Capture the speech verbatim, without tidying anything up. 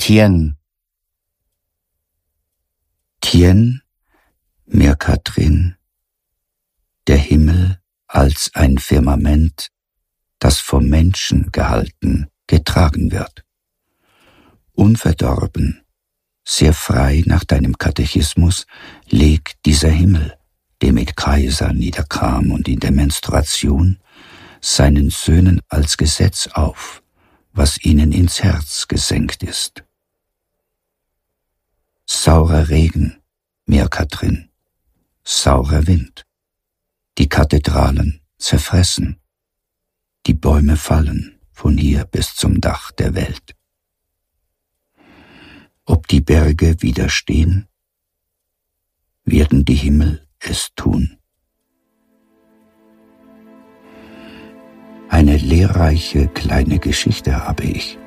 Tien. Tien, mir Katrin, der Himmel als ein Firmament, das vom Menschen gehalten, getragen wird. Unverdorben, sehr frei nach deinem Katechismus, legt dieser Himmel, der mit Kaiser niederkam und in der Menstruation, seinen Söhnen als Gesetz auf, was ihnen ins Herz gesenkt ist. Saurer Regen, mir Katrin, saurer Wind, die Kathedralen zerfressen, die Bäume fallen von hier bis zum Dach der Welt. Ob die Berge widerstehen, werden die Himmel es tun. Eine lehrreiche kleine Geschichte habe ich.